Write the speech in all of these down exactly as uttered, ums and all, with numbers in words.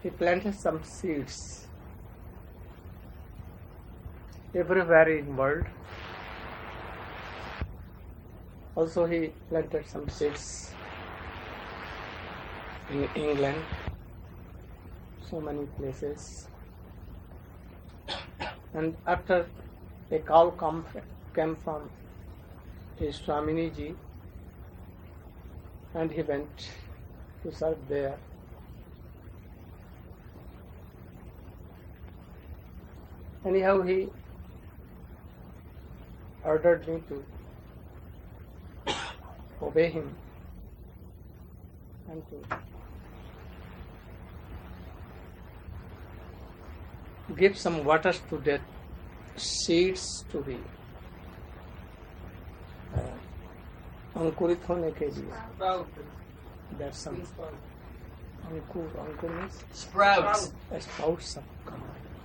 he planted some seeds everywhere in world. Also he planted some seeds in England, so many places. And after a call come, came from his Swamini ji, and he went to serve there. Anyhow, he ordered me to obey him and to give some water to that seeds to be uh, अंकुरित होने के लिए. There's some ankur, ankur means sprouts. Sprouts have come.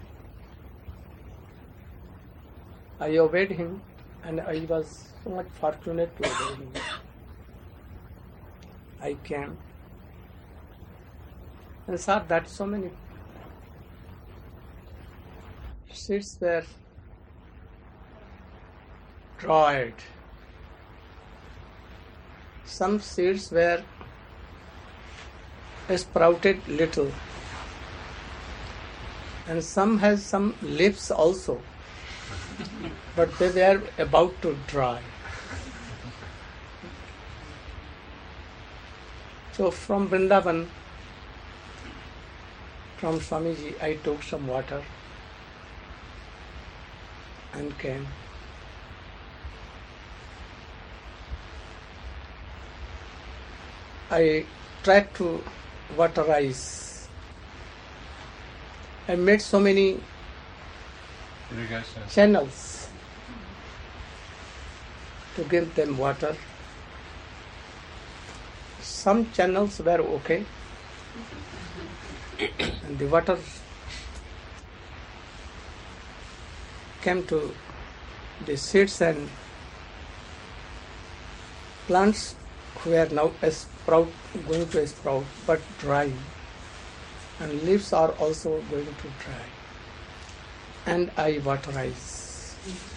I obeyed him, and I was so much fortunate to obey him. I came and saw that so many seeds were dried. Some seeds were sprouted little, and some has some leaves also, but they were about to dry. So from Vrindavan, from Swamiji, I took some water and came. I tried to waterize. I made so many irrigation channels to give them water. Some channels were okay, and the water came to the seeds and plants who are now a sprout, going to a sprout, but dry, and leaves are also going to dry. And I waterize.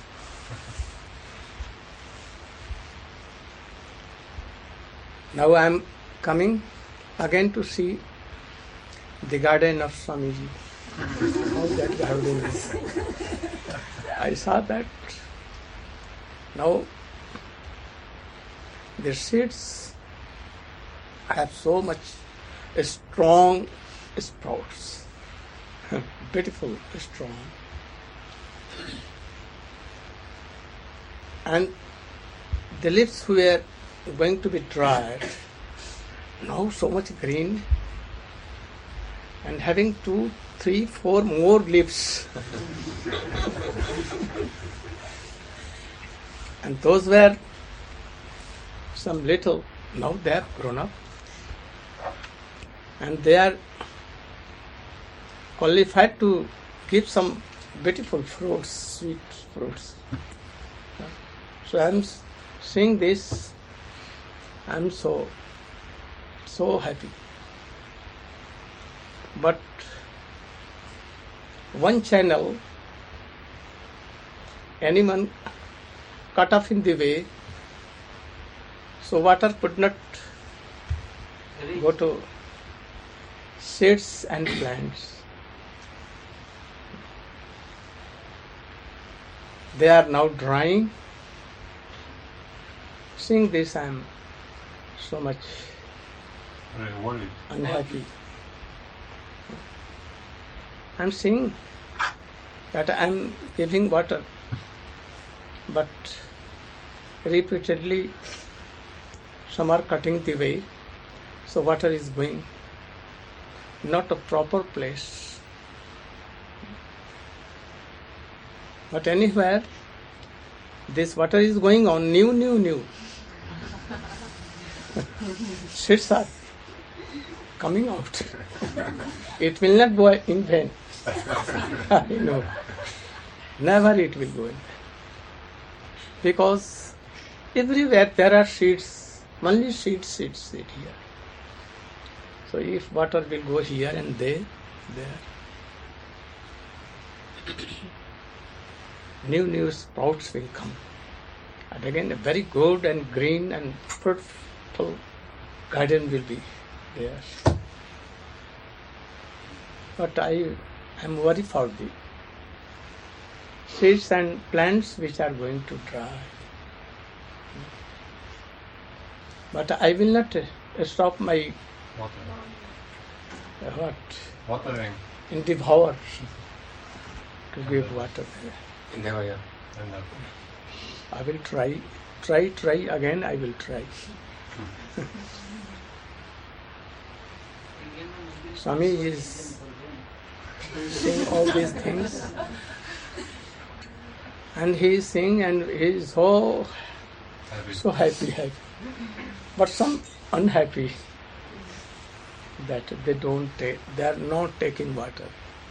Now I am coming again to see the garden of Swamiji. How that garden is. I saw that now the seeds have so much strong sprouts, beautiful, strong, and the leaves were going to be dried, now so much green, and having two, three, four more leaves. And those were some little, now they have grown up, and they are qualified to give some beautiful fruits, sweet fruits. So I am seeing this, I am so, so happy. But one channel, anyone cut off in the way, so water could not go to seeds and plants. They are now drying. Seeing this, I am so much very worried. unhappy. I am seeing that I am giving water, but repeatedly some are cutting the way, so water is going not a proper place. But anywhere, this water is going on, new, new, new. Seeds are coming out. It will not go in vain. I know. Never it will go in vain. Because everywhere there are seeds, only seeds, seeds, seed here. So if water will go here and there, there. New, new sprouts will come. And again, a very good and green and fruitful garden will be there. But I am worried for the seeds and plants which are going to dry. But I will not uh, stop my Watering. uh, what Watering. endeavor to give water there. Endeavor, yeah. And that. I will try, try, try again. I will try. Swami is saying all these things, and he is saying, and he is so Happy. so happy, happy. But some unhappy that they don't take, they are not taking water,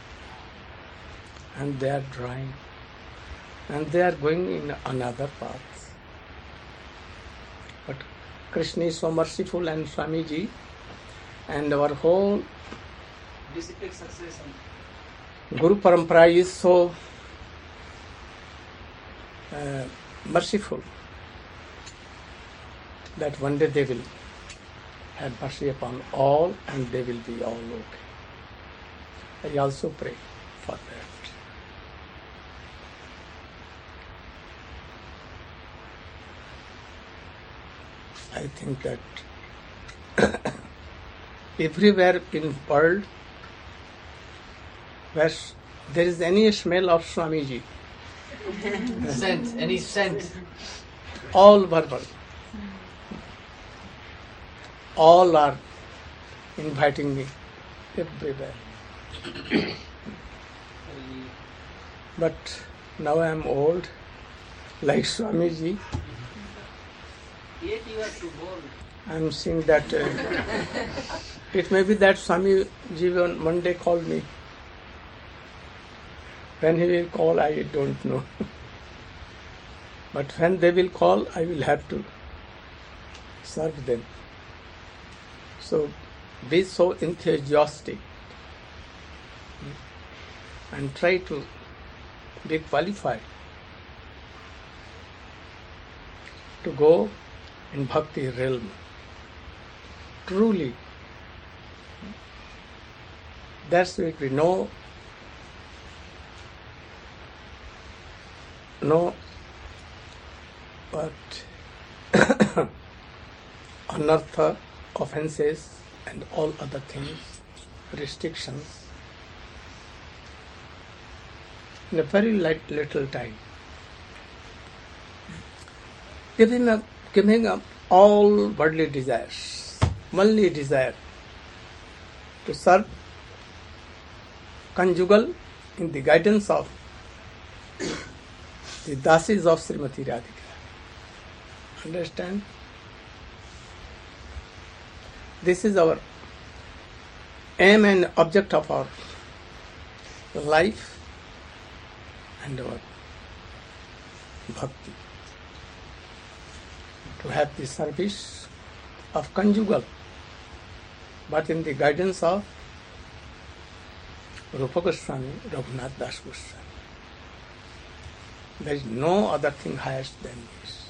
and they are drying, and they are going in another path. But Krishna is so merciful, and Swamiji and our whole Disciplic succession. Guru Parampara is so uh, merciful that one day they will have mercy upon all and they will be all okay. I also pray for that. I think that everywhere in world where there is any smell of Swamiji, Scent, any scent. all verbal, all are inviting me everywhere. But now I am old, like Swamiji. Yet you are too bold. I am seeing that uh, it may be that Swamiji one, one day called me. When he will call, I don't know. But when they will call, I will have to serve them. So be so enthusiastic and try to be qualified to go in bhakti realm. Truly, that's why we know no but anartha, offenses and all other things, restrictions in a very light little time. Giving up, giving up all worldly desires, only desire to serve conjugal in the guidance of the dasis of Srimati Radhika. Understand? This is our aim and object of our life and our bhakti. To have the service of conjugal, but in the guidance of Rupa Goswami, Raghunath Das Goswami. There is no other thing highest than this.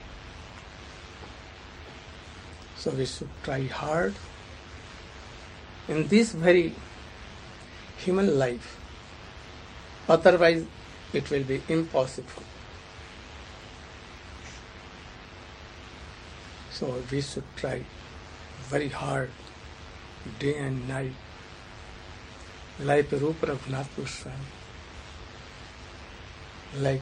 So we should try hard in this very human life. Otherwise, it will be impossible. So we should try very hard, day and night, like Rupa Raghunath Goswami, like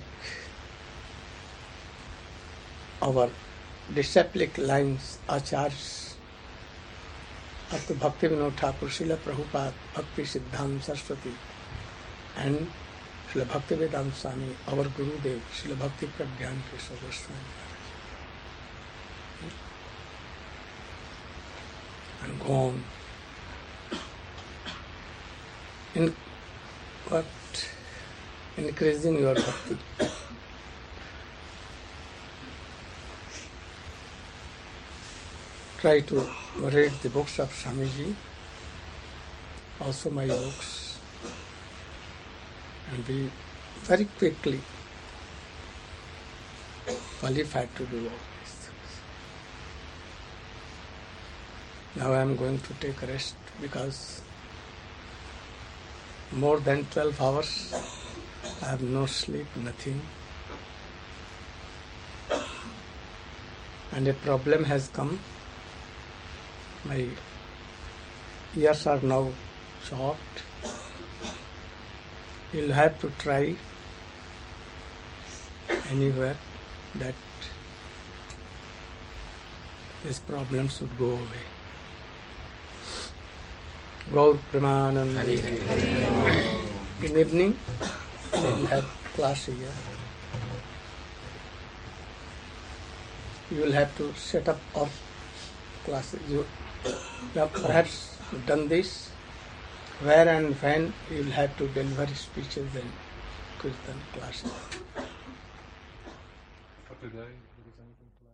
our disciplic lines, Acharyas, up to Bhakti Vinod Thakur, Srila Prabhupada, Bhakti Siddhanta Saraswati, and Srila Bhakti Vedanta Swami, our Gurudev, Srila Bhakti Pragyan Keshav Goswami. And go on. In what? Increasing your bhakti. Try to read the books of Swamiji also my books, and we very quickly qualified to do all these things. Now I am going to take a rest because more than twelve hours I have no sleep, nothing. And a problem has come. My ears are now chopped. You'll have to try anywhere that this problem should go away. Gaur Premanand. In evening, we'll have class here. You will have to set up our classes. You have perhaps done this. Where and when you will have to deliver speeches and kirtan classes. For today, there is anything to